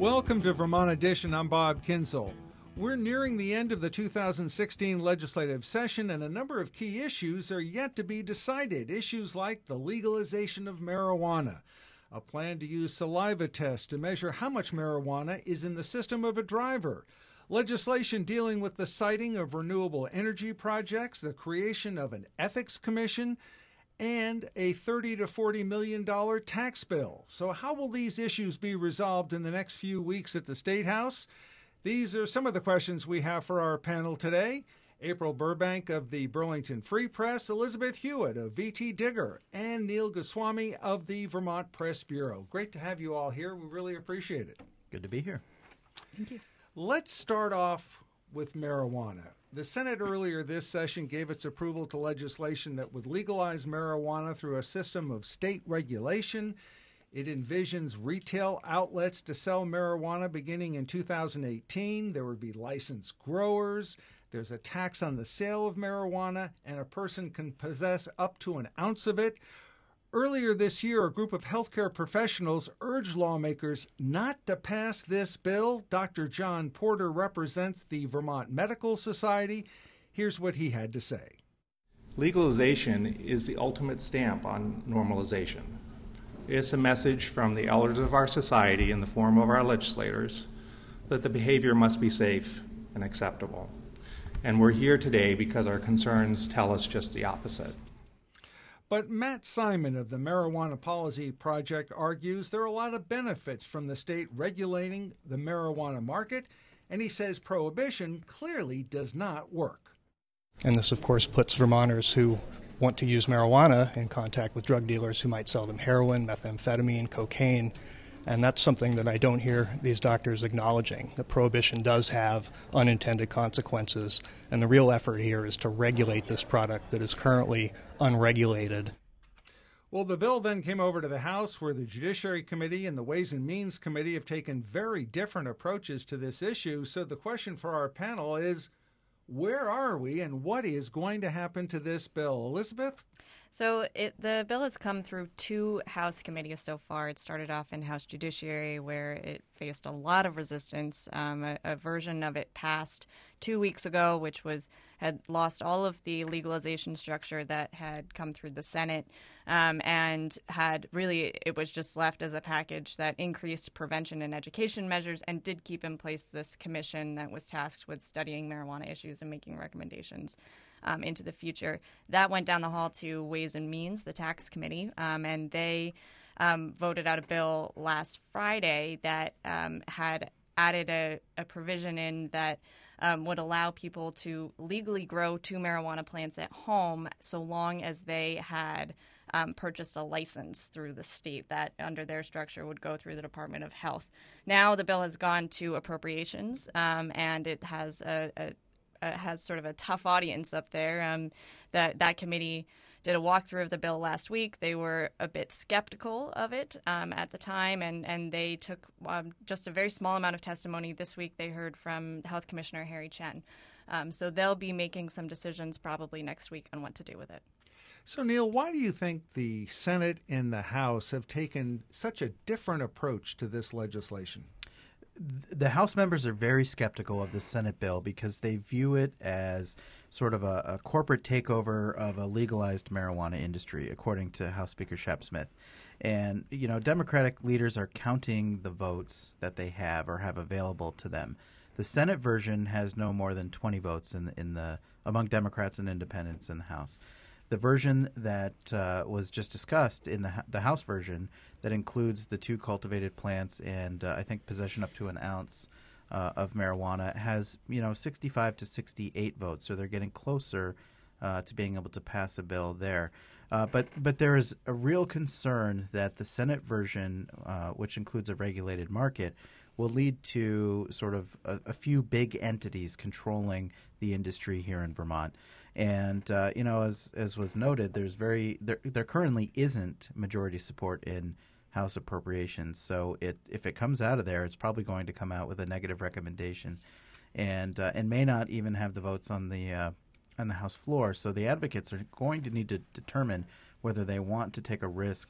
Welcome to Vermont Edition. I'm Bob Kinsel. We're nearing the end of the 2016 legislative session, and a number of key issues are yet to be decided. Issues like the legalization of marijuana, a plan to use saliva tests to measure how much marijuana is in the system of a driver, legislation dealing with the siting of renewable energy projects, the creation of an ethics commission, and a $30 to $40 million tax bill. So how will these issues be resolved in the next few weeks at the State House? These are some of the questions we have for our panel today. April Burbank of the Burlington Free Press, Elizabeth Hewitt of VT Digger, and Neil Goswami of the Vermont Press Bureau. Great to have you all here. We really appreciate it. Good to be here. Thank you. Let's start off with marijuana. The Senate earlier this session gave its approval to legislation that would legalize marijuana through a system of state regulation. It envisions retail outlets to sell marijuana beginning in 2018. There would be licensed growers. There's a tax on the sale of marijuana, and a person can possess up to an ounce of it. Earlier this year, a group of healthcare professionals urged lawmakers not to pass this bill. Dr. John Porter represents the Vermont Medical Society. Here's what he had to say. Legalization is the ultimate stamp on normalization. It's a message from the elders of our society in the form of our legislators that the behavior must be safe and acceptable. And we're here today because our concerns tell us just the opposite. But Matt Simon of the Marijuana Policy Project argues there are a lot of benefits from the state regulating the marijuana market, and he says prohibition clearly does not work. And this, of course, puts Vermonters who want to use marijuana in contact with drug dealers who might sell them heroin, methamphetamine, cocaine, and that's something that I don't hear these doctors acknowledging. The prohibition does have unintended consequences, and the real effort here is to regulate this product that is currently unregulated. Well, the bill then came over to the House, where the Judiciary Committee and the Ways and Means Committee have taken very different approaches to this issue. So the question for our panel is, where are we and what is going to happen to this bill? Elizabeth? So the bill has come through two House committees so far. It started off in House Judiciary, where it faced a lot of resistance. A version of it passed 2 weeks ago, which had lost all of the legalization structure that had come through the Senate, and it was just left as a package that increased prevention and education measures and did keep in place this commission that was tasked with studying marijuana issues and making recommendations into the future. That went down the hall to Ways and Means, the tax committee, and they voted out a bill last Friday that had added a provision in that would allow people to legally grow 2 marijuana plants at home so long as they had purchased a license through the state that under their structure would go through the Department of Health. Now the bill has gone to appropriations, and it has has sort of a tough audience up there. That committee did a walkthrough of the bill last week. They were a bit skeptical of it at the time, and they took just a very small amount of testimony. This week they heard from Health Commissioner Harry Chen. So they'll be making some decisions probably next week on what to do with it. So, Neil, why do you think the Senate and the House have taken such a different approach to this legislation? The House members are very skeptical of the Senate bill because they view it as sort of a corporate takeover of a legalized marijuana industry, according to House Speaker Shep Smith. And, Democratic leaders are counting the votes that they have or have available to them. The Senate version has no more than 20 votes among Democrats and independents in the House. The version that was just discussed in the House version that includes the 2 cultivated plants and I think possession up to an ounce of marijuana has 65 to 68 votes, so they're getting closer to being able to pass a bill there. But there is a real concern that the Senate version, which includes a regulated market, will lead to sort of a few big entities controlling the industry here in Vermont. And as was noted, there currently isn't majority support in House appropriations. So if it comes out of there, it's probably going to come out with a negative recommendation, and may not even have the votes on the House floor. So the advocates are going to need to determine whether they want to take a risk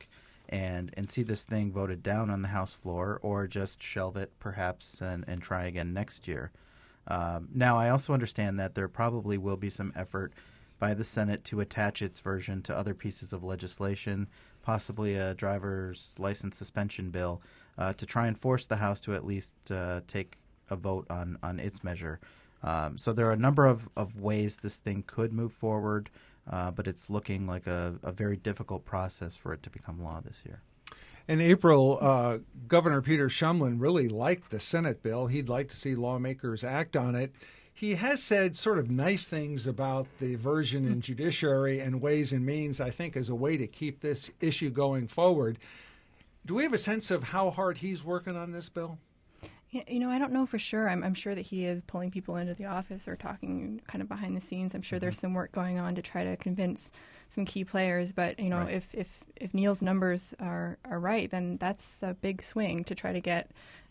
and see this thing voted down on the House floor, or just shelve it perhaps and try again next year. Now, I also understand that there probably will be some effort by the Senate to attach its version to other pieces of legislation, possibly a driver's license suspension bill, to try and force the House to at least take a vote on its measure. So there are a number of ways this thing could move forward, but it's looking like a very difficult process for it to become law this year. In April, Governor Peter Shumlin really liked the Senate bill. He'd like to see lawmakers act on it. He has said sort of nice things about the version in Judiciary and Ways and Means, I think, as a way to keep this issue going forward. Do we have a sense of how hard he's working on this bill? Yeah, I don't know for sure. I'm sure that he is pulling people into the office or talking kind of behind the scenes. I'm sure there's some work going on to try to convince some key players. But, right. if Neil's numbers are right, then that's a big swing to try to get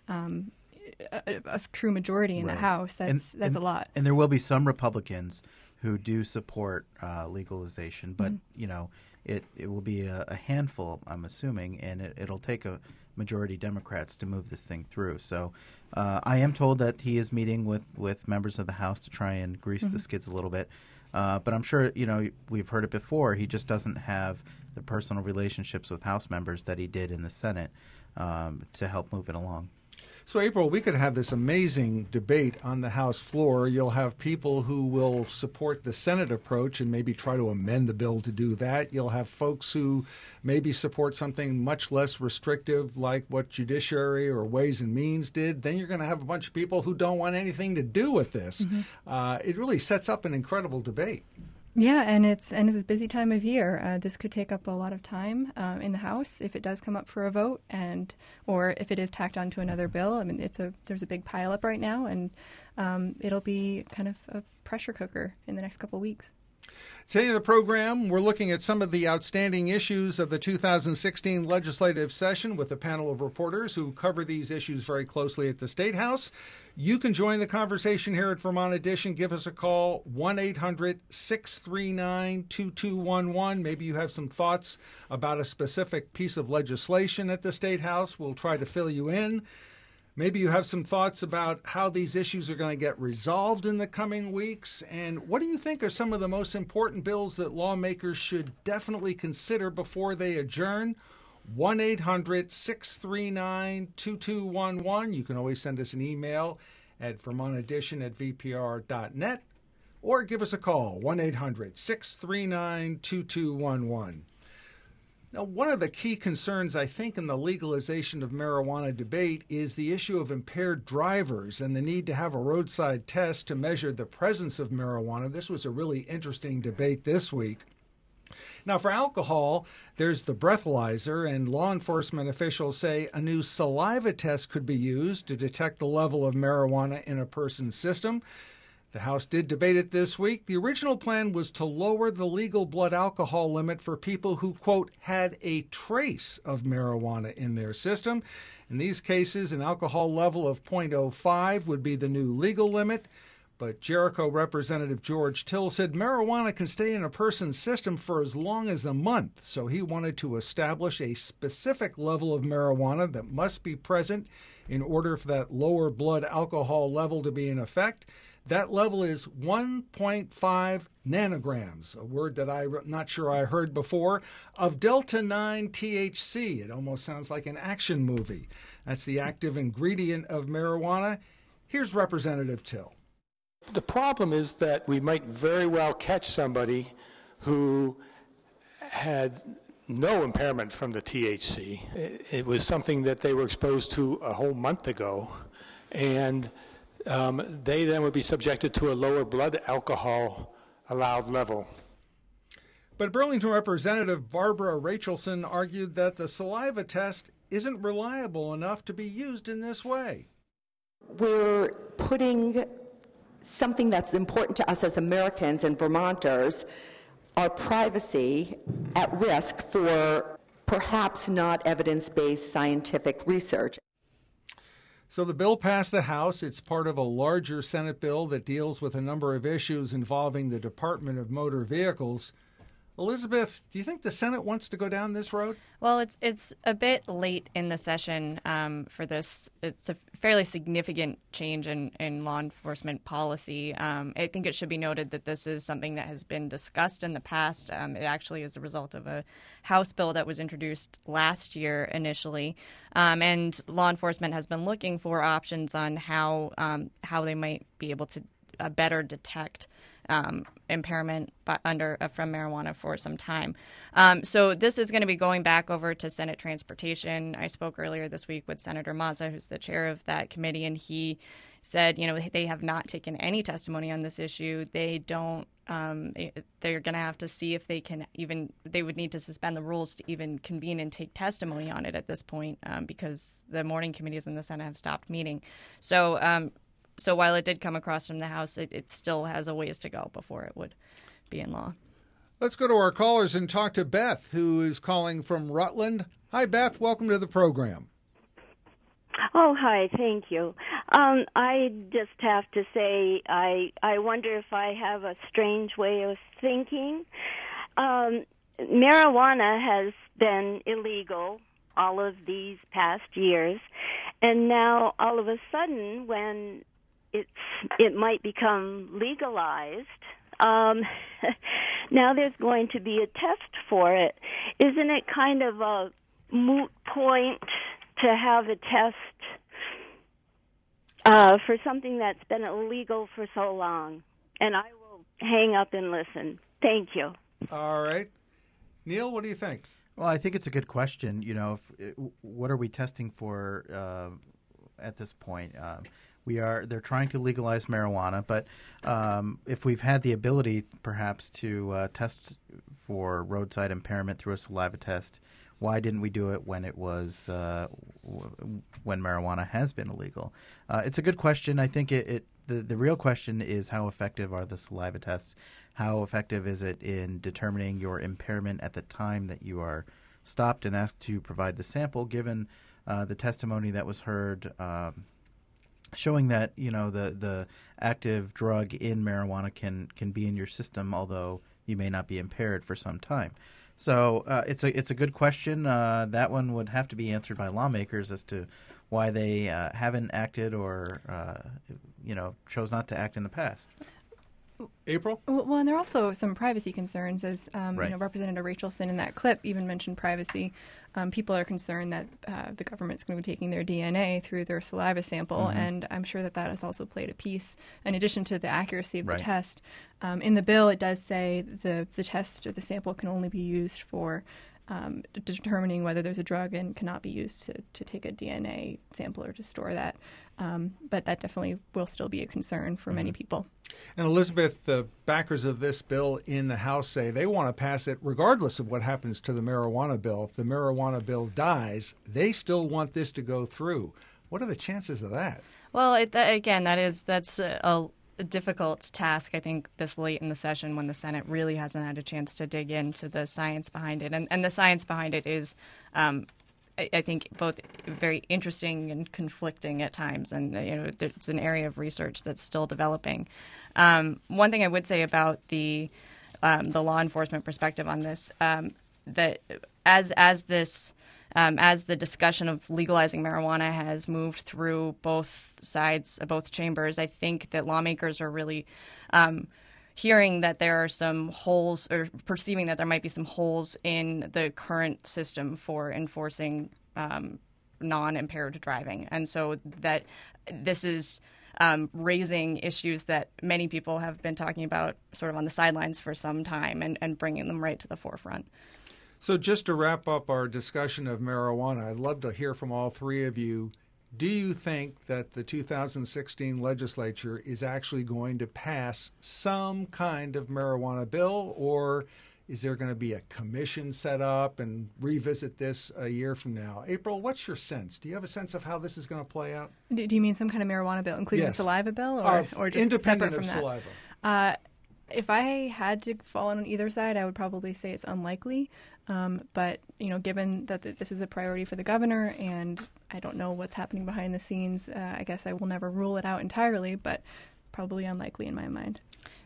a true majority in the House. That's a lot. And there will be some Republicans who do support legalization, but it will be a handful, I'm assuming, and it'll take a majority Democrats to move this thing through. So I am told that he is meeting with members of the House to try and grease the skids a little bit. But I'm sure, we've heard it before. He just doesn't have the personal relationships with House members that he did in the Senate to help move it along. So, April, we could have this amazing debate on the House floor. You'll have people who will support the Senate approach and maybe try to amend the bill to do that. You'll have folks who maybe support something much less restrictive like what Judiciary or Ways and Means did. Then you're going to have a bunch of people who don't want anything to do with this. It really sets up an incredible debate. Yeah, and it's a busy time of year. This could take up a lot of time in the House if it does come up for a vote, or if it is tacked onto another bill. I mean, there's a big pileup right now, and it'll be kind of a pressure cooker in the next couple of weeks. Today in the program, we're looking at some of the outstanding issues of the 2016 legislative session with a panel of reporters who cover these issues very closely at the State House. You can join the conversation here at Vermont Edition. Give us a call, 1-800-639-2211. Maybe you have some thoughts about a specific piece of legislation at the State House. We'll try to fill you in. Maybe you have some thoughts about how these issues are going to get resolved in the coming weeks. And what do you think are some of the most important bills that lawmakers should definitely consider before they adjourn? 1-800-639-2211. You can always send us an email at vermontedition@vpr.net or give us a call, 1-800-639-2211. Now, one of the key concerns, I think, in the legalization of marijuana debate is the issue of impaired drivers and the need to have a roadside test to measure the presence of marijuana. This was a really interesting debate this week. Now, for alcohol, there's the breathalyzer, and law enforcement officials say a new saliva test could be used to detect the level of marijuana in a person's system. The House did debate it this week. The original plan was to lower the legal blood alcohol limit for people who, quote, had a trace of marijuana in their system. In these cases, an alcohol level of 0.05 would be the new legal limit. But Jericho Representative George Till said marijuana can stay in a person's system for as long as a month. So he wanted to establish a specific level of marijuana that must be present in order for that lower blood alcohol level to be in effect. That level is 1.5 nanograms, a word that I'm not sure I heard before, of Delta-9 THC. It almost sounds like an action movie. That's the active ingredient of marijuana. Here's Representative Till. The problem is that we might very well catch somebody who had no impairment from the THC. It was something that they were exposed to a whole month ago, and they then would be subjected to a lower blood alcohol allowed level. But Burlington Representative Barbara Rachelson argued that the saliva test isn't reliable enough to be used in this way. We're putting something that's important to us as Americans and Vermonters, our privacy, at risk for perhaps not evidence-based scientific research. So the bill passed the House. It's part of a larger Senate bill that deals with a number of issues involving the Department of Motor Vehicles. Elizabeth, do you think the Senate wants to go down this road? Well, it's a bit late in the session for this. It's a fairly significant change in law enforcement policy. I think it should be noted that this is something that has been discussed in the past. It actually is a result of a House bill that was introduced last year initially, and law enforcement has been looking for options on how they might be able to better detect impairment from marijuana for some time. So this is going to be going back over to Senate Transportation. I spoke earlier this week with Senator Mazza, who's the chair of that committee, and he said, they have not taken any testimony on this issue. They don't. They're going to have to see if they would need to suspend the rules to even convene and take testimony on it at this point because the morning committees in the Senate have stopped meeting. So while it did come across from the House, it still has a ways to go before it would be in law. Let's go to our callers and talk to Beth, who is calling from Rutland. Hi, Beth. Welcome to the program. Oh, hi. Thank you. I just have to say I wonder if I have a strange way of thinking. Marijuana has been illegal all of these past years, and now all of a sudden when it might become legalized, now there's going to be a test for it. Isn't it kind of a moot point to have a test for something that's been illegal for so long? And I will hang up and listen. Thank you. All right. Neil, what do you think? Well, I think it's a good question. What are we testing for at this point? They're trying to legalize marijuana, but if we've had the ability perhaps to test for roadside impairment through a saliva test, why didn't we do it when it was when marijuana has been illegal? It's a good question. I think the real question is how effective are the saliva tests? How effective is it in determining your impairment at the time that you are stopped and asked to provide the sample, given the testimony that was heard showing that the active drug in marijuana can be in your system, although you may not be impaired for some time. So it's a good question. That one would have to be answered by lawmakers as to why they haven't acted or chose not to act in the past. April? Well, and there are also some privacy concerns, as right. Representative Rachelson in that clip even mentioned privacy. People are concerned that the government's going to be taking their DNA through their saliva sample, and I'm sure that has also played a piece. In addition to the accuracy of the test, in the bill it does say the test or the sample can only be used for determining whether there's a drug and cannot be used to take a DNA sample or to store that. But that definitely will still be a concern for many people. And Elizabeth, the backers of this bill in the House say they want to pass it regardless of what happens to the marijuana bill. If the marijuana bill dies, they still want this to go through. What are the chances of that? Well, that's a difficult task, I think, this late in the session when the Senate really hasn't had a chance to dig into the science behind it. And the science behind it is, I think, both very interesting and conflicting at times. And, it's an area of research that's still developing. One thing I would say about the law enforcement perspective on this, that as the discussion of legalizing marijuana has moved through both sides, both chambers, I think that lawmakers are really hearing that there are some holes, or perceiving that there might be some holes in the current system for enforcing non-impaired driving. And so that this is raising issues that many people have been talking about sort of on the sidelines for some time and bringing them right to the forefront. So just to wrap up our discussion of marijuana, I'd love to hear from all three of you. Do you think that the 2016 legislature is actually going to pass some kind of marijuana bill, or is there going to be a commission set up and revisit this a year from now? April, what's your sense? Do you have a sense of how this is going to play out? Do you mean some kind of marijuana bill, including Yes. the saliva bill, or just independent separate from of that? saliva? If I had to fall on either side, I would probably say it's unlikely. But, given that this is a priority for the governor, and I don't know what's happening behind the scenes, I guess I will never rule it out entirely, but probably unlikely in my mind.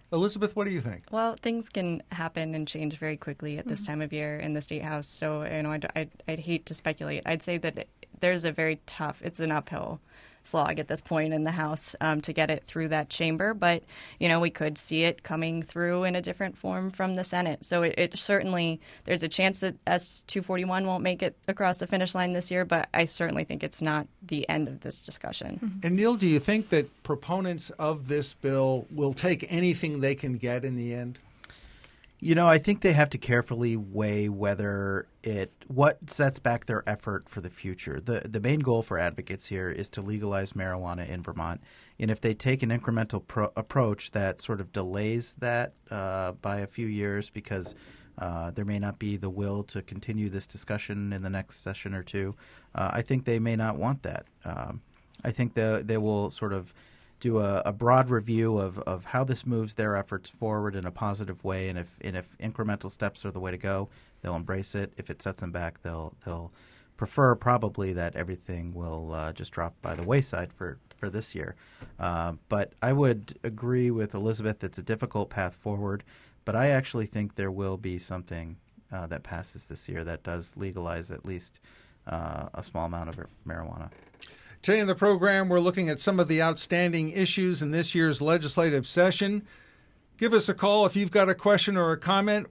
Elizabeth, what do you think? Well, things can happen and change very quickly at this time of year in the State House. So, I'd hate to speculate. I'd say that there's it's an uphill slog at this point in the House to get it through that chamber. But, we could see it coming through in a different form from the Senate. So it certainly, there's a chance that S-241 won't make it across the finish line this year, but I certainly think it's not the end of this discussion. Mm-hmm. And Neil, do you think that proponents of this bill will take anything they can get in the end? I think they have to carefully weigh what sets back their effort for the future. The main goal for advocates here is to legalize marijuana in Vermont. And if they take an incremental approach that sort of delays that by a few years because there may not be the will to continue this discussion in the next session or two, I think they may not want that. I think they will sort of do a broad review of how this moves their efforts forward in a positive way, and if incremental steps are the way to go, they'll embrace it. If it sets them back, they'll prefer probably that everything will just drop by the wayside for this year. But I would agree with Elizabeth. It's a difficult path forward, but I actually think there will be something that passes this year that does legalize at least a small amount of marijuana. Today in the program, we're looking at some of the outstanding issues in this year's legislative session. Give us a call if you've got a question or a comment,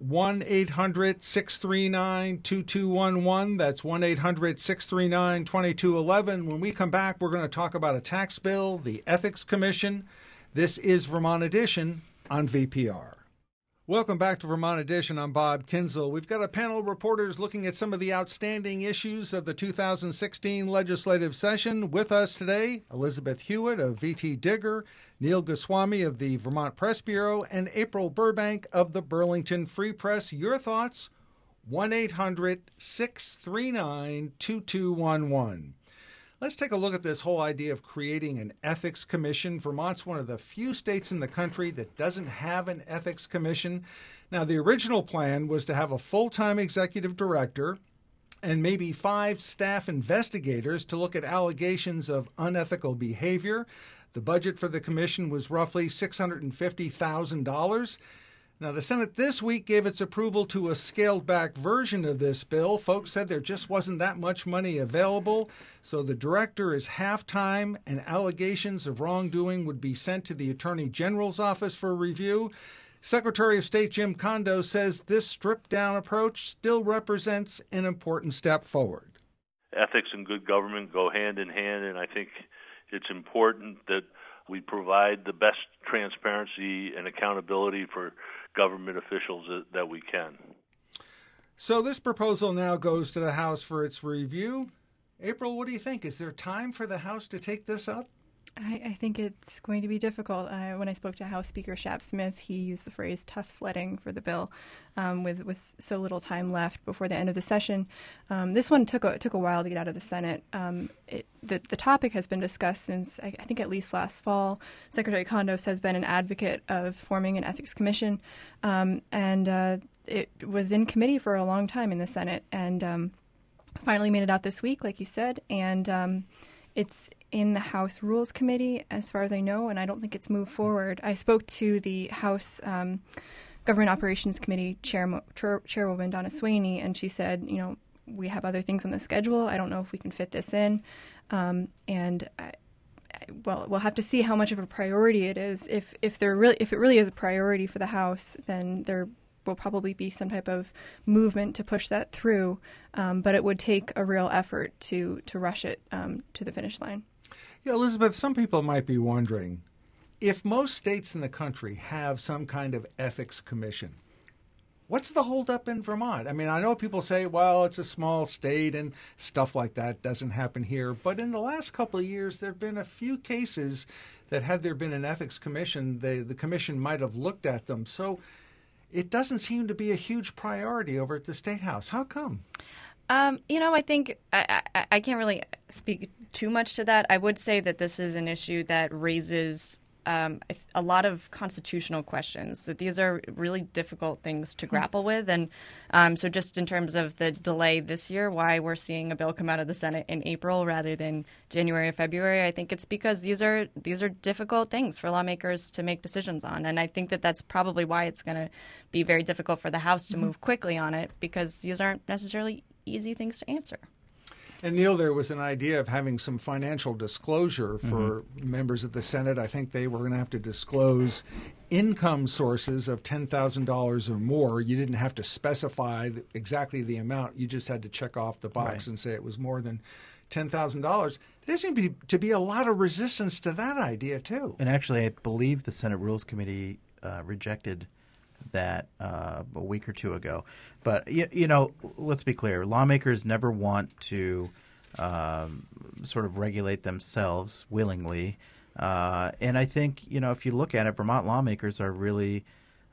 1-800-639-2211. That's 1-800-639-2211. When we come back, we're going to talk about a tax bill, the Ethics Commission. This is Vermont Edition on VPR. Welcome back to Vermont Edition. I'm Bob Kinzel. We've got a panel of reporters looking at some of the outstanding issues of the 2016 legislative session. With us today, Elizabeth Hewitt of VT Digger, Neil Goswami of the Vermont Press Bureau, and April Burbank of the Burlington Free Press. Your thoughts? 1-800-639-2211. Let's take a look at this whole idea of creating an ethics commission. Vermont's one of the few states in the country that doesn't have an ethics commission. Now, the original plan was to have a full-time executive director and maybe 5 staff investigators to look at allegations of unethical behavior. The budget for the commission was roughly $650,000. Now, the Senate this week gave its approval to a scaled-back version of this bill. Folks said there just wasn't that much money available, so the director is half-time, and allegations of wrongdoing would be sent to the Attorney General's office for review. Secretary of State Jim Kondo says this stripped-down approach still represents an important step forward. Ethics and good government go hand in hand, and I think it's important that we provide the best transparency and accountability for government officials that we can. So this proposal now goes to the House for its review. April, what do you think? Is there time for the House to take this up? I think it's going to be difficult. When I spoke to House Speaker Shap Smith, he used the phrase tough sledding for the bill with so little time left before the end of the session. This one took a while to get out of the Senate. The topic has been discussed since, I think, at least last fall. Secretary Kondos has been an advocate of forming an ethics commission, and it was in committee for a long time in the Senate, and finally made it out this week, like you said, and it's in the House Rules Committee, as far as I know, and I don't think it's moved forward. I spoke to the House Government Operations Committee Chairwoman Donna Swaney, and she said, we have other things on the schedule. I don't know if we can fit this in. And we'll have to see how much of a priority it is. If it really is a priority for the House, then there will probably be some type of movement to push that through, but it would take a real effort to rush it to the finish line. Yeah, Elizabeth, some people might be wondering, if most states in the country have some kind of ethics commission, what's the holdup in Vermont? I mean, I know people say, well, it's a small state and stuff like that doesn't happen here, but in the last couple of years, there have been a few cases that had there been an ethics commission, the commission might have looked at them. So it doesn't seem to be a huge priority over at the State House. How come? I think I can't really speak too much to that. I would say that this is an issue that raises a lot of constitutional questions, that these are really difficult things to grapple with. And so just in terms of the delay this year, why we're seeing a bill come out of the Senate in April rather than January or February, I think it's because these are difficult things for lawmakers to make decisions on. And I think that that's probably why it's going to be very difficult for the House to move quickly on it, because these aren't necessarily easy things to answer. And Neil, there was an idea of having some financial disclosure for members of the Senate. I think they were going to have to disclose income sources of $10,000 or more. You didn't have to specify exactly the amount. You just had to check off the box and say it was more than $10,000. There seemed to be a lot of resistance to that idea, too. And actually, I believe the Senate Rules Committee rejected that a week or two ago. But, you know, let's be clear. Lawmakers never want to sort of regulate themselves willingly. And I think, you know, if you look at it, Vermont lawmakers are really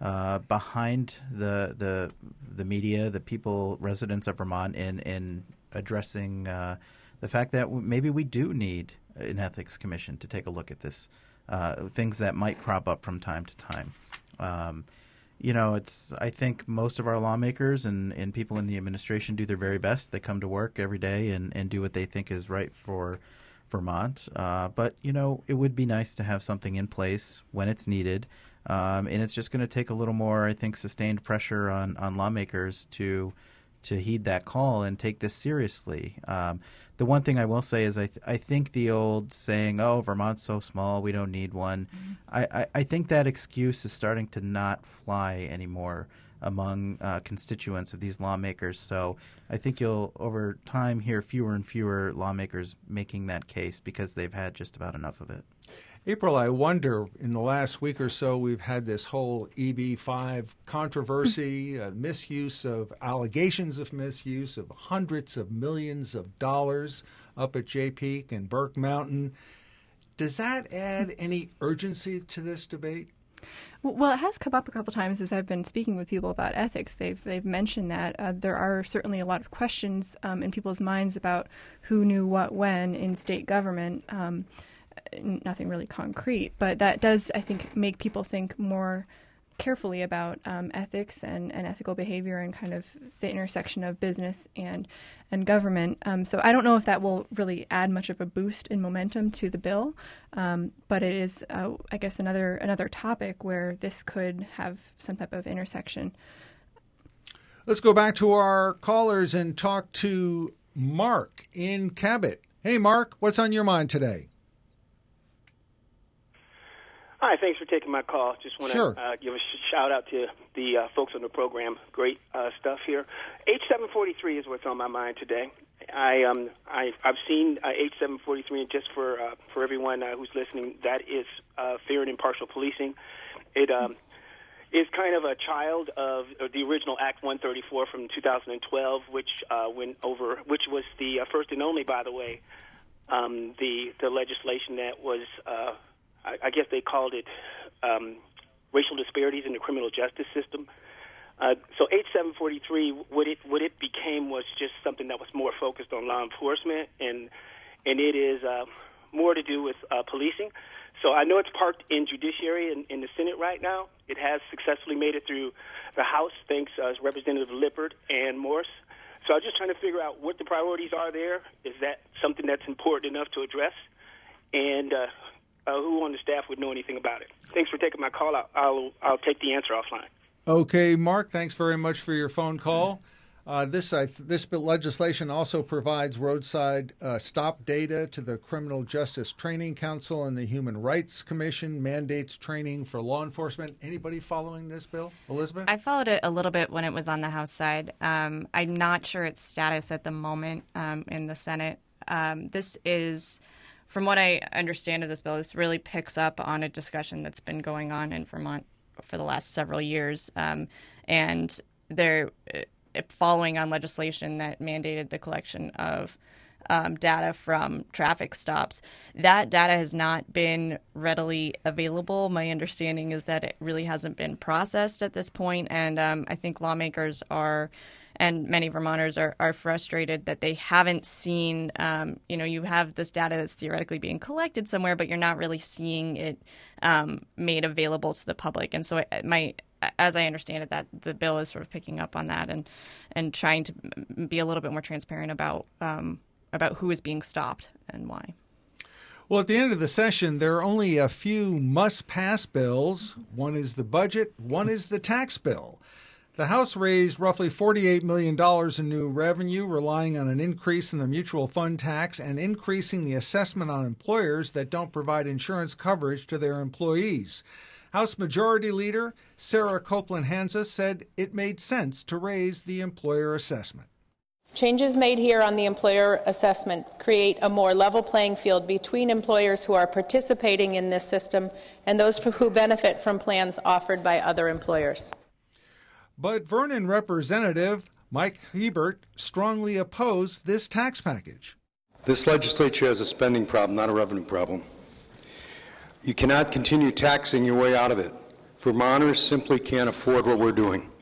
behind the media, the people, residents of Vermont, in addressing the fact that maybe we do need an ethics commission to take a look at this, things that might crop up from time to time. You know, I think most of our lawmakers and people in the administration do their very best. They come to work every day and do what they think is right for Vermont. But, you know, it would be nice to have something in place when it's needed. And it's just going to take a little more, I think, sustained pressure on lawmakers to heed that call and take this seriously. The one thing I will say is I think the old saying, oh, Vermont's so small, we don't need one, I think that excuse is starting to not fly anymore among constituents of these lawmakers. So I think you'll, over time, hear fewer and fewer lawmakers making that case because they've had just about enough of it. April, I wonder, in the last week or so, we've had this whole EB-5 controversy, allegations of misuse of hundreds of millions of dollars up at Jay Peak and Burke Mountain. Does that add any urgency to this debate? Well, it has come up a couple times as I've been speaking with people about ethics. They've mentioned that there are certainly a lot of questions in people's minds about who knew what when in state government. Nothing really concrete, but that does, I think, make people think more carefully about ethics and ethical behavior and kind of the intersection of business and government. So I don't know if that will really add much of a boost in momentum to the bill, but it is, I guess, another topic where this could have some type of intersection. Let's go back to our callers and talk to Mark in Cabot. Hey, Mark, what's on your mind today? Hi, thanks for taking my call. Just want to give a shout-out to the folks on the program. Great stuff here. H743 is what's on my mind today. I've seen H743, and just for everyone who's listening, that is fair and impartial policing. It is kind of a child of the original Act 134 from 2012, which was the first and only, by the way, the legislation that was I guess they called it racial disparities in the criminal justice system. So H743, what it became was just something that was more focused on law enforcement, and it is more to do with policing. So I know it's parked in Judiciary in the Senate right now. It has successfully made it through the House, thanks Representative Lippert and Morse. So I was just trying to figure out what the priorities are there. Is that something that's important enough to address? And who on the staff would know anything about it? Thanks for taking my call. I'll take the answer offline. Okay, Mark, thanks very much for your phone call. This legislation also provides roadside stop data to the Criminal Justice Training Council and the Human Rights Commission, mandates training for law enforcement. Anybody following this bill? Elizabeth? I followed it a little bit when it was on the House side. I'm not sure its status at the moment in the Senate. This is... From what I understand of this bill, this really picks up on a discussion that's been going on in Vermont for the last several years, and they're following on legislation that mandated the collection of data from traffic stops. That data has not been readily available. My understanding is that it really hasn't been processed at this point, and I think lawmakers are and many Vermonters are frustrated that they haven't seen, you have this data that's theoretically being collected somewhere, but you're not really seeing it made available to the public. And so as I understand it, that the bill is sort of picking up on that and trying to be a little bit more transparent about who is being stopped and why. Well, at the end of the session, there are only a few must-pass bills. One is the budget, one is the tax bill. The House raised roughly $48 million in new revenue, relying on an increase in the mutual fund tax and increasing the assessment on employers that don't provide insurance coverage to their employees. House Majority Leader Sarah Copeland Hansa said it made sense to raise the employer assessment. Changes made here on the employer assessment create a more level playing field between employers who are participating in this system and those who benefit from plans offered by other employers. But Vernon Representative Mike Hebert strongly opposed this tax package. This legislature has a spending problem, not a revenue problem. You cannot continue taxing your way out of it. Vermonters simply can't afford what we're doing.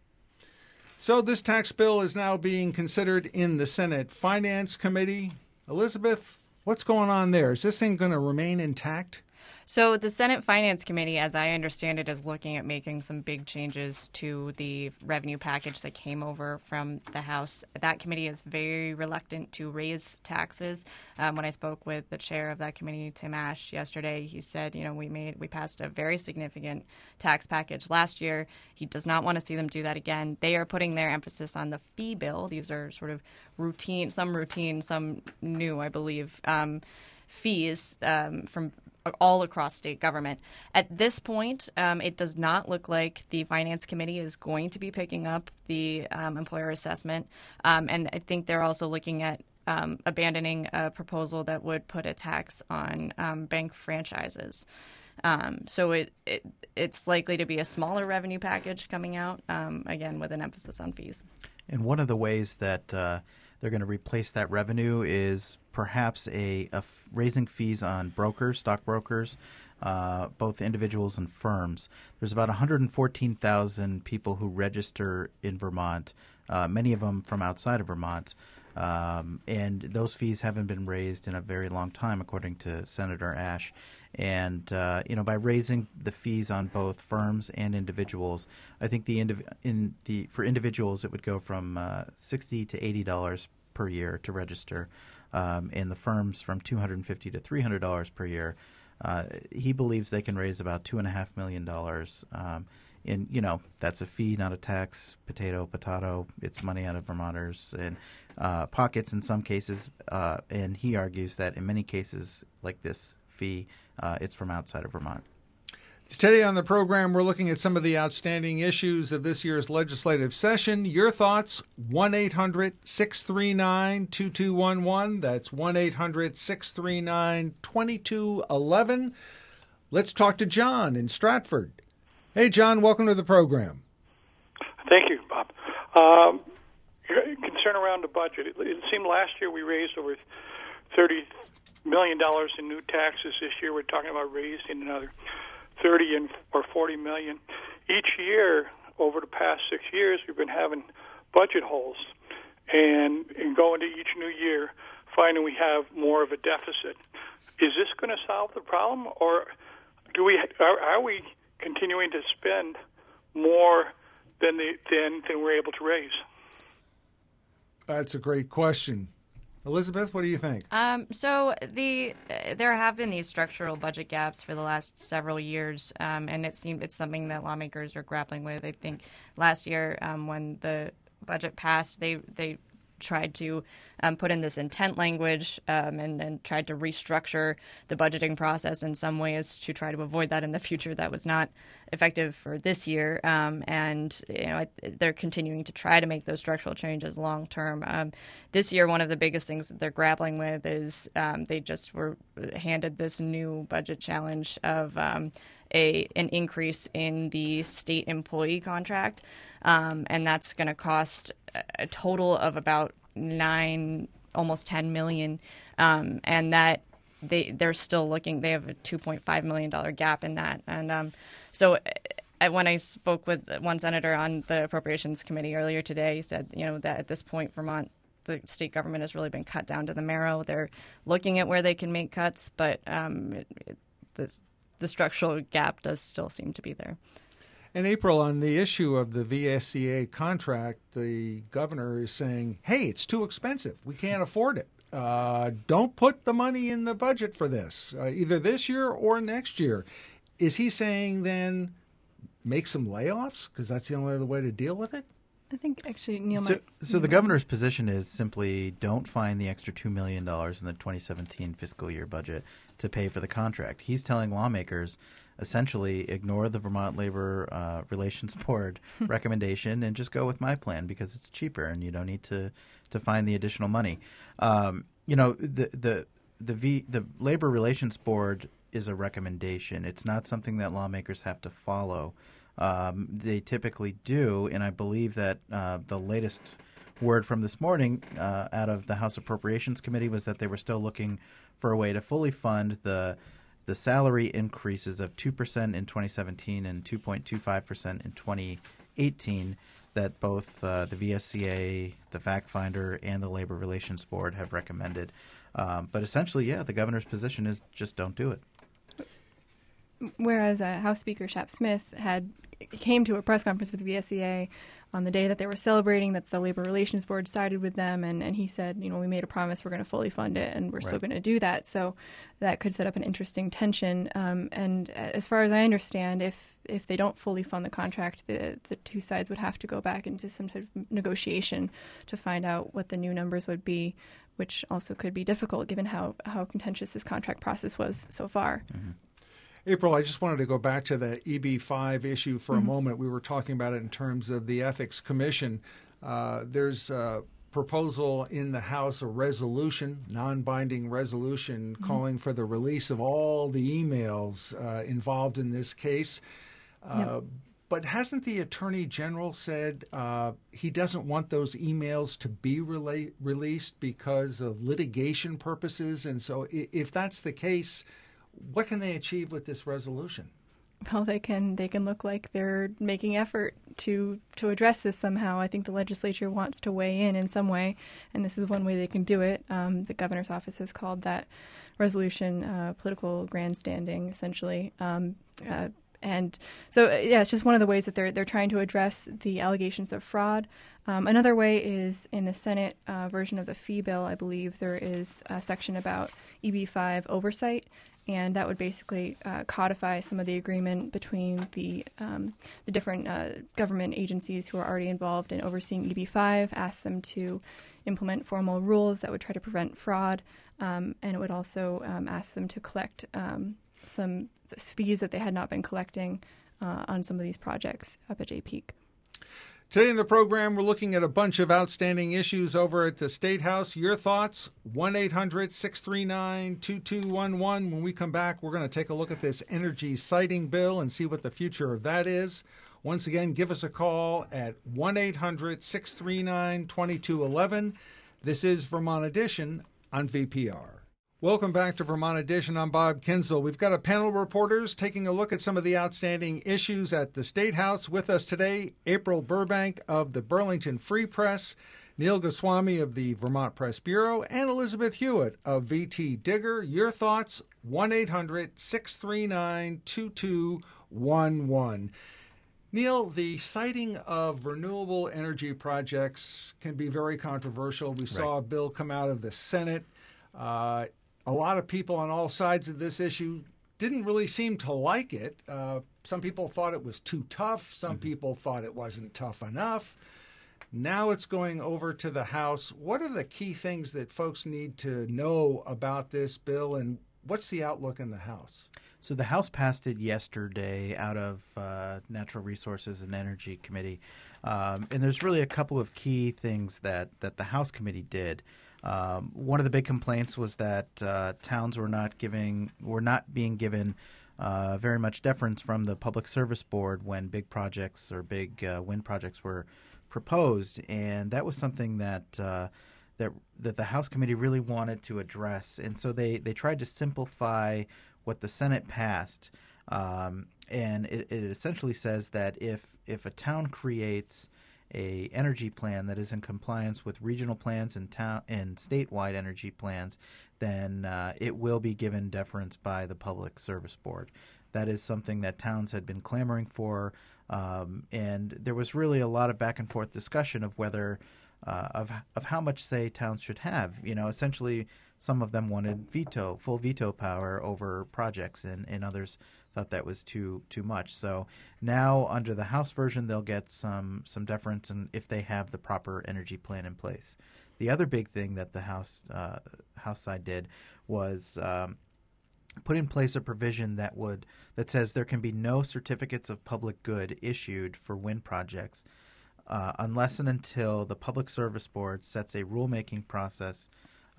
So this tax bill is now being considered in the Senate Finance Committee. Elizabeth, what's going on there? Is this thing going to remain intact? So the Senate Finance Committee, as I understand it, is looking at making some big changes to the revenue package that came over from the House. That committee is very reluctant to raise taxes. When I spoke with the chair of that committee, Tim Ash, yesterday, he said, we passed a very significant tax package last year. He does not want to see them do that again. They are putting their emphasis on the fee bill. These are sort of routine, some new, I believe, fees from all across state government. At this point, it does not look like the Finance Committee is going to be picking up the employer assessment. And I think they're also looking at abandoning a proposal that would put a tax on bank franchises. So it's likely to be a smaller revenue package coming out, again, with an emphasis on fees. And one of the ways that they're going to replace that revenue is perhaps raising fees on brokers, stockbrokers, both individuals and firms. There's about 114,000 people who register in Vermont, many of them from outside of Vermont, and those fees haven't been raised in a very long time, according to Senator Ash. And by raising the fees on both firms and individuals, I think for individuals it would go from $60 to $80 per year to register, and the firms from $250 to $300 per year. He believes they can raise about $2.5 million. And that's a fee, not a tax. Potato. It's money out of Vermonters and pockets in some cases. And he argues that in many cases like this fee, it's from outside of Vermont. Today on the program, we're looking at some of the outstanding issues of this year's legislative session. Your thoughts, 1-800-639-2211. That's 1-800-639-2211. Let's talk to John in Stratford. Hey, John, welcome to the program. Thank you, Bob. Concern around the budget. It seemed last year we raised over $30 million in new taxes. This year we're talking about raising another 30 or 40 million. Each year over the past 6 years, we've been having budget holes, and going to each new year, finding we have more of a deficit. Is this going to solve the problem, or are we continuing to spend more than we're able to raise? That's a great question. Elizabeth, what do you think? So there have been these structural budget gaps for the last several years, and it's something that lawmakers are grappling with. I think last year when the budget passed, they tried to put in this intent language and tried to restructure the budgeting process in some ways to try to avoid that in the future. That was not effective for this year, and they're continuing to try to make those structural changes long term. This year, one of the biggest things that they're grappling with is they just were handed this new budget challenge of an increase in the state employee contract, and that's going to cost a total of about almost $10 million, and that they're still looking. They have a $2.5 million gap in that, and so when I spoke with one senator on the Appropriations Committee earlier today, he said, that at this point, Vermont, the state government has really been cut down to the marrow. They're looking at where they can make cuts, but the structural gap does still seem to be there. In April, on the issue of the VSCA contract, the governor is saying, hey, it's too expensive. We can't afford it. Don't put the money in the budget for this, either this year or next year. Is he saying then make some layoffs because that's the only other way to deal with it? I think actually Neil So the governor's position is simply don't find the extra $2 million in the 2017 fiscal year budget to pay for the contract. He's telling lawmakers essentially ignore the Vermont Labor Relations Board recommendation and just go with my plan because it's cheaper and you don't need to find the additional money. The Labor Relations Board is a recommendation. It's not something that lawmakers have to follow. They typically do, and I believe that the latest word from this morning out of the House Appropriations Committee was that they were still looking for a way to fully fund the salary increases of 2% in 2017 and 2.25% in 2018 that both the VSCA, the Fact Finder, and the Labor Relations Board have recommended. But essentially, the governor's position is just don't do it. Whereas House Speaker Shap Smith came to a press conference with the VSCA on the day that they were celebrating that the Labor Relations Board sided with them, and he said, we made a promise we're going to fully fund it, and we're still going to do that. So that could set up an interesting tension. And as far as I understand, if they don't fully fund the contract, the two sides would have to go back into some type of negotiation to find out what the new numbers would be, which also could be difficult given how contentious this contract process was so far. Mm-hmm. April, I just wanted to go back to the EB-5 issue for a moment. We were talking about it in terms of the Ethics Commission. There's a proposal in the House, a resolution, non-binding resolution, calling for the release of all the emails involved in this case. But hasn't the Attorney General said he doesn't want those emails to be released because of litigation purposes? And so if that's the case, what can they achieve with this resolution? Well, they can look like they're making effort to address this somehow. I think the legislature wants to weigh in some way, and this is one way they can do it. The governor's office has called that resolution political grandstanding, essentially. And so, it's just one of the ways that they're trying to address the allegations of fraud. Another way is in the Senate version of the fee bill, I believe there is a section about EB-5 oversight, and that would basically codify some of the agreement between the different government agencies who are already involved in overseeing EB-5, ask them to implement formal rules that would try to prevent fraud, and it would also ask them to collect some fees that they had not been collecting on some of these projects up at JPEAK. Today in the program, we're looking at a bunch of outstanding issues over at the State House. Your thoughts, 1-800-639-2211. When we come back, we're going to take a look at this energy siting bill and see what the future of that is. Once again, give us a call at 1-800-639-2211. This is Vermont Edition on VPR. Welcome back to Vermont Edition. I'm Bob Kinzel. We've got a panel of reporters taking a look at some of the outstanding issues at the State House. With us today, April Burbank of the Burlington Free Press, Neil Goswami of the Vermont Press Bureau, and Elizabeth Hewitt of VT Digger. Your thoughts, 1-800-639-2211. Neil, the siting of renewable energy projects can be very controversial. We saw a bill come out of the Senate. A lot of people on all sides of this issue didn't really seem to like it. Some people thought it was too tough. Some people thought it wasn't tough enough. Now it's going over to the House. What are the key things that folks need to know about this bill, and what's the outlook in the House? So the House passed it yesterday out of Natural Resources and Energy Committee. And there's really a couple of key things that the House committee did. One of the big complaints was that towns were not being given very much deference from the Public Service Board when big projects or big wind projects were proposed, and that was something that the House committee really wanted to address. And so they tried to simplify what the Senate passed And it essentially says that if a town creates a energy plan that is in compliance with regional plans and statewide energy plans, then it will be given deference by the Public Service Board. That is something that towns had been clamoring for, and there was really a lot of back and forth discussion of whether of how much say towns should have. Essentially, some of them wanted full veto power over projects, and others thought that was too much. So now, under the House version, they'll get some deference, and if they have the proper energy plan in place. The other big thing that the House side did was put in place a provision that says there can be no certificates of public good issued for wind projects unless and until the Public Service Board sets a rulemaking process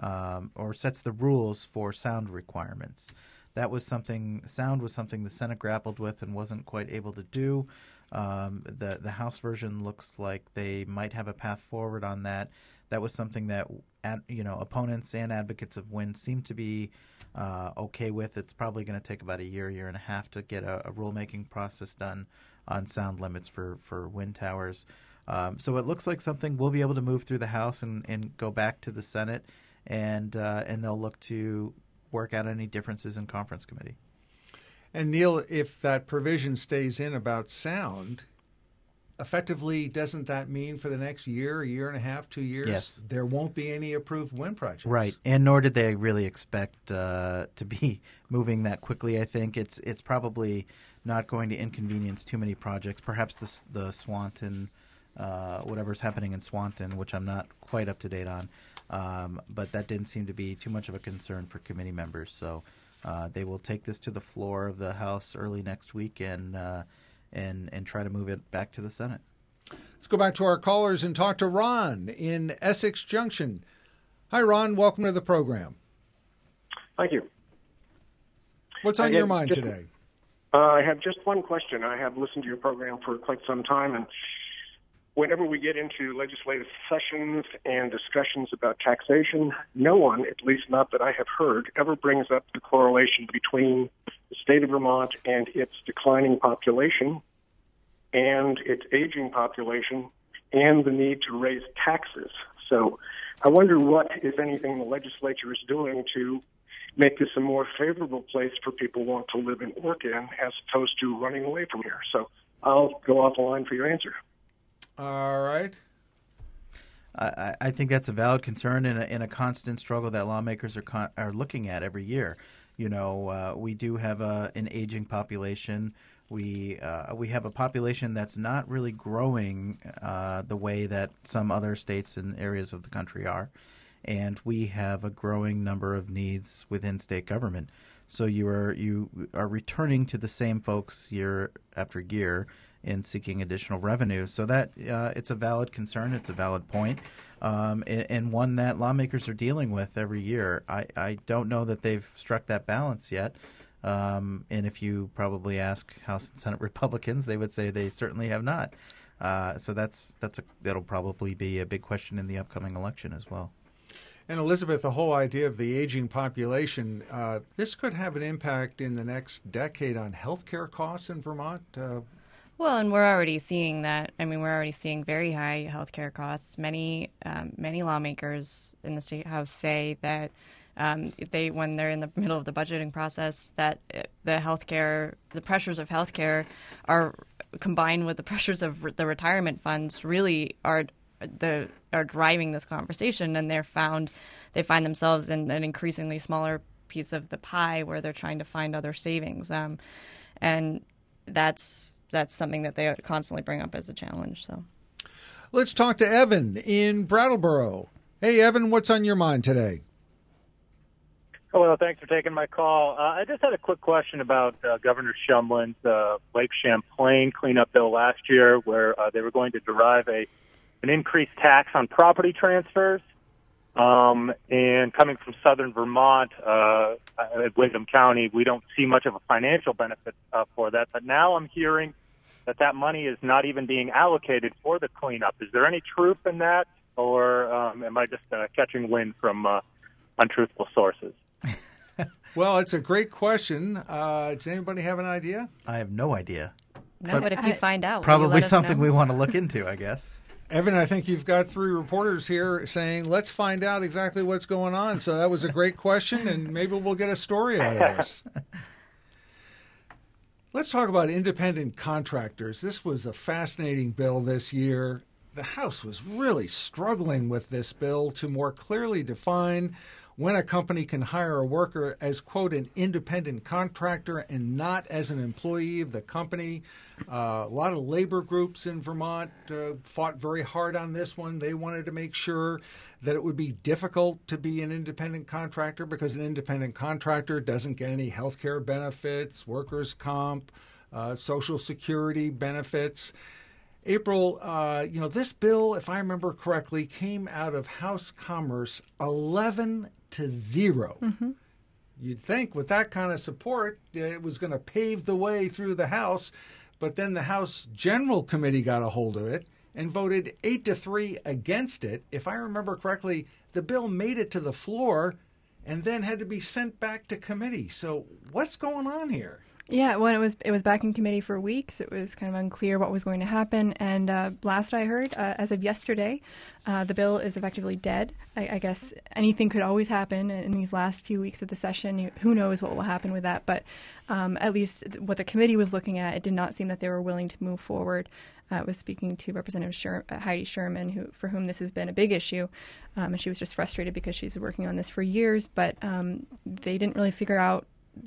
or sets the rules for sound requirements. Sound was something the Senate grappled with and wasn't quite able to do. The House version looks like they might have a path forward on that. That was something that opponents and advocates of wind seem to be okay with. It's probably going to take about a year and a half to get a rulemaking process done on sound limits for wind towers. So it looks like something we'll be able to move through the House and go back to the Senate, and they'll look to work out any differences in conference committee. And Neil, if that provision stays in about sound, effectively, doesn't that mean for the next year and a half, 2 years, yes, there won't be any approved wind projects? Right, and nor did they really expect to be moving that quickly. I think it's probably not going to inconvenience too many projects. Perhaps the Swanton, whatever's happening in Swanton, which I'm not quite up to date on, but that didn't seem to be too much of a concern for committee members. So they will take this to the floor of the House early next week and try to move it back to the Senate. Let's go back to our callers and talk to Ron in Essex Junction. Hi, Ron. Welcome to the program. Thank you. What's on your mind today? I have just one question. I have listened to your program for quite some time, and whenever we get into legislative sessions and discussions about taxation, no one, at least not that I have heard, ever brings up the correlation between the state of Vermont and its declining population and its aging population and the need to raise taxes. So I wonder what, if anything, the legislature is doing to make this a more favorable place for people who want to live and work in as opposed to running away from here. So I'll go off the line for your answer. All right. I think that's a valid concern in a constant struggle that lawmakers are looking at every year. We do have an aging population. We have a population that's not really growing the way that some other states and areas of the country are, and we have a growing number of needs within state government. So you are returning to the same folks year after year in seeking additional revenue. So that it's a valid concern. It's a valid point, and one that lawmakers are dealing with every year. I don't know that they've struck that balance yet. And if you probably ask House and Senate Republicans, they would say they certainly have not. So that'll probably be a big question in the upcoming election as well. And Elizabeth, the whole idea of the aging population, this could have an impact in the next decade on healthcare costs in Vermont. Well, and we're already seeing that. I mean, we're already seeing very high healthcare costs. Many lawmakers in the State House say that when they're in the middle of the budgeting process, that the pressures of healthcare are combined with the pressures of the retirement funds really are driving this conversation, and they find themselves in an increasingly smaller piece of the pie where they're trying to find other savings, and that's something that they constantly bring up as a challenge. So, let's talk to Evan in Brattleboro. Hey, Evan, what's on your mind today? Hello, thanks for taking my call. I just had a quick question about Governor Shumlin's Lake Champlain cleanup bill last year, where they were going to derive an increased tax on property transfers. And coming from southern Vermont, at Windham County, we don't see much of a financial benefit for that. But now I'm hearing that money is not even being allocated for the cleanup. Is there any truth in that, or am I just catching wind from untruthful sources? Well, it's a great question. Does anybody have an idea? I have no idea. No, but if you find out, probably something we want to look into, I guess. Evan, I think you've got 3 reporters here saying, let's find out exactly what's going on. So that was a great question, and maybe we'll get a story out of this. Let's talk about independent contractors. This was a fascinating bill this year. The House was really struggling with this bill to more clearly define when a company can hire a worker as, quote, an independent contractor and not as an employee of the company. A lot of labor groups in Vermont fought very hard on this one. They wanted to make sure that it would be difficult to be an independent contractor because an independent contractor doesn't get any health care benefits, workers' comp, Social Security benefits. April, this bill, if I remember correctly, came out of House Commerce 11-0. Mm-hmm. You'd think with that kind of support, it was going to pave the way through the House, but then the House General Committee got a hold of it and voted 8-3 against it. If I remember correctly, the bill made it to the floor and then had to be sent back to committee. So what's going on here? Yeah, well, it was back in committee for weeks. It was kind of unclear what was going to happen. And last I heard, as of yesterday, the bill is effectively dead. I guess anything could always happen in these last few weeks of the session. Who knows what will happen with that? But at least what the committee was looking at, it did not seem that they were willing to move forward. I was speaking to Representative Heidi Sherman, for whom this has been a big issue, and she was just frustrated because she's been working on this for years. But they didn't really figure out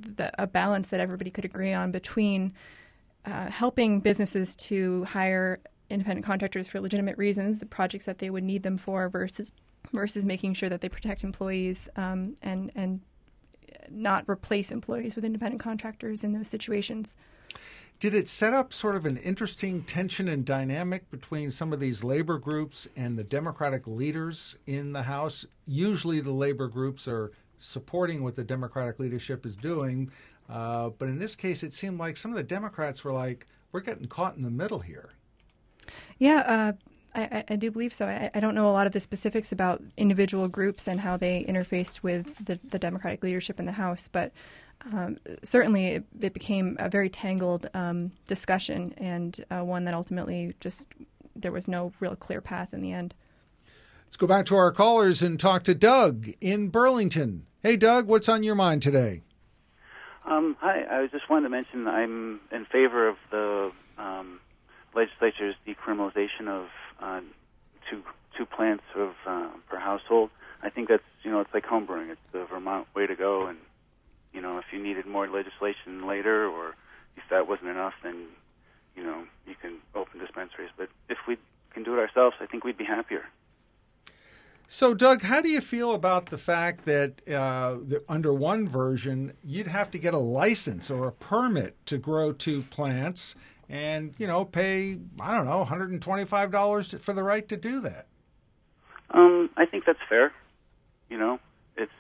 a balance that everybody could agree on between helping businesses to hire independent contractors for legitimate reasons, the projects that they would need them for, versus making sure that they protect employees and not replace employees with independent contractors in those situations. Did it set up sort of an interesting tension and dynamic between some of these labor groups and the Democratic leaders in the House? Usually the labor groups are supporting what the Democratic leadership is doing. But in this case, it seemed like some of the Democrats were like, we're getting caught in the middle here. Yeah, I do believe so. I don't know a lot of the specifics about individual groups and how they interfaced with the Democratic leadership in the House, but certainly it became a very tangled discussion and one that ultimately just there was no real clear path in the end. Let's go back to our callers and talk to Doug in Burlington. Hey, Doug, what's on your mind today? Hi, I just wanted to mention I'm in favor of the legislature's decriminalization of two plants per household. I think that's, it's like homebrewing. It's the Vermont way to go. And, if you needed more legislation later or if that wasn't enough, then, you can open dispensaries. But if we can do it ourselves, I think we'd be happier. So, Doug, how do you feel about the fact that under one version, you'd have to get a license or a permit to grow 2 plants and, pay, $125 for the right to do that? I think that's fair. It's,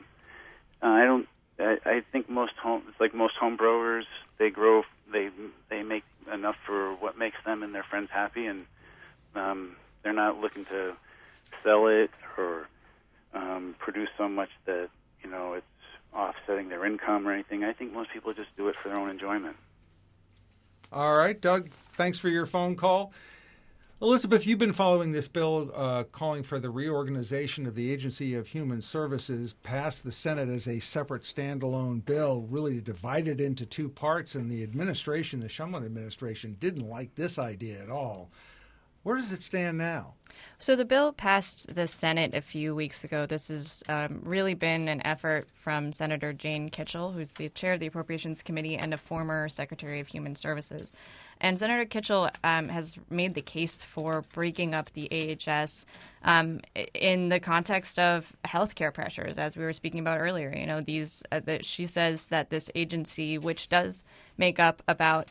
I think it's like most home growers, they make enough for what makes them and their friends happy, and they're not looking to sell it or produce so much that it's offsetting their income or anything. I think most people just do it for their own enjoyment. All right, Doug, thanks for your phone call. Elizabeth, you've been following this bill calling for the reorganization of the Agency of Human Services, passed the Senate as a separate standalone bill, really divided into 2 parts, and the administration, the Shumlin administration, didn't like this idea at all. Where does it stand now? So the bill passed the Senate a few weeks ago. This has really been an effort from Senator Jane Kitchell, who's the chair of the Appropriations Committee and a former Secretary of Human Services. And Senator Kitchell has made the case for breaking up the AHS in the context of healthcare pressures, as we were speaking about earlier. That she says that this agency, which does make up about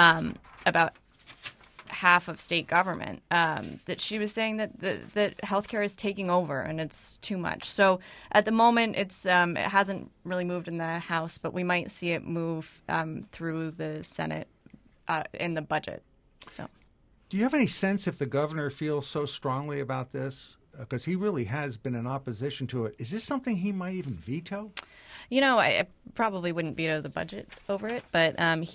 half of state government, that she was saying that healthcare is taking over and it's too much. So at the moment, it hasn't really moved in the House, but we might see it move through the Senate in the budget. So, do you have any sense if the governor feels so strongly about this because he really has been in opposition to it. Is this something he might even veto? I probably wouldn't veto the budget over it, but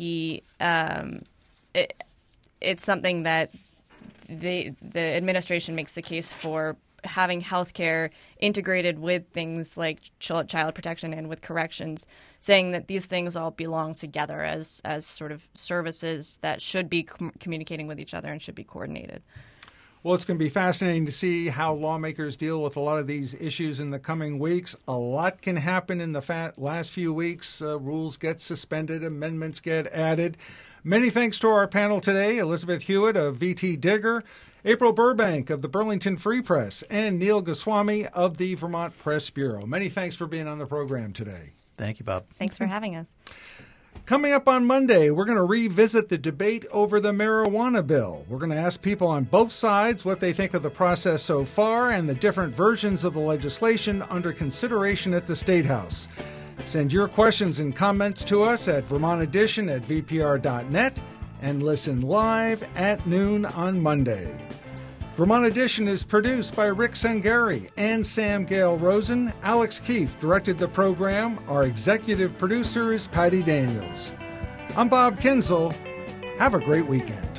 it's something that the administration makes the case for having healthcare integrated with things like child protection and with corrections, saying that these things all belong together as sort of services that should be communicating with each other and should be coordinated. Well, it's going to be fascinating to see how lawmakers deal with a lot of these issues in the coming weeks. A lot can happen in the last few weeks. Rules get suspended, amendments get added. Many thanks to our panel today, Elizabeth Hewitt of VT Digger, April Burbank of the Burlington Free Press, and Neil Goswami of the Vermont Press Bureau. Many thanks for being on the program today. Thank you, Bob. Thanks for having us. Coming up on Monday, we're going to revisit the debate over the marijuana bill. We're going to ask people on both sides what they think of the process so far and the different versions of the legislation under consideration at the State House. Send your questions and comments to us at VermontEdition@VPR.net and listen live at noon on Monday. Vermont Edition is produced by Rick Sangari and Sam Gale Rosen. Alex Keefe directed the program. Our executive producer is Patty Daniels. I'm Bob Kinzel. Have a great weekend.